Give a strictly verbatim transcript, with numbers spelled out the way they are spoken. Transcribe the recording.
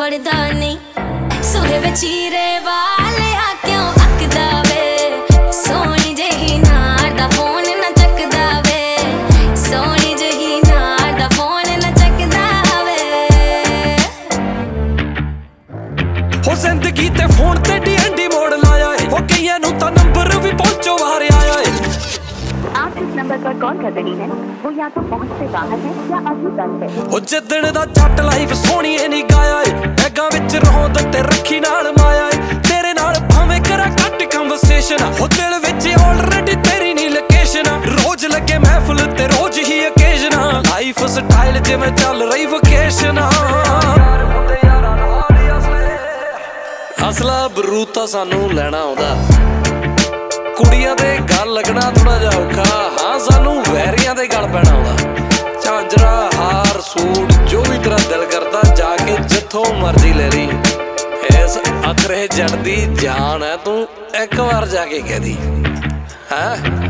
फड़दा नहीं सूहे वे चीरे वाले आ क्यों अकदा वे सोनी जही नार दा फोन ना चकदा वे सोनी जही नार दा फोन ना चकदा वे हो जिंदगी ते फोन ते डीएनडी मोड़ लाया है हो कईयां नूं तां नंबर भी पहुंचो बाहर आया है आप जिस नंबर पर कॉल कर रही हैं वो या तो पहुंच से बाहर है या अभी बंद है हो जिद्दण दा जट लाइफ सोहणीए नहीं गाया है बैगां विच रहोंद ते रखी नाल माया है तेरे नाल भावें करा घट कन्वर्सेशन हो दिल विच ऑलरेडी तेरी नी लोकेशन रोज लगे महफिल ते रोज ही ओकेजन लाइफ स्टाइल जिवें चल रही वोकेशन असला बरूद तां सानू लैणा आउंदा कुड़ियां दे गल लगना थोड़ा जिहा औखा हाँ सानू वैरियां दे गल पैना आउंदा झांजरा हार सूट जो भी तेरा दिल करदा जाके जिथों मर्जी ले ली इस अखरे जट दी जान है तू एक बार जाके कह दी है।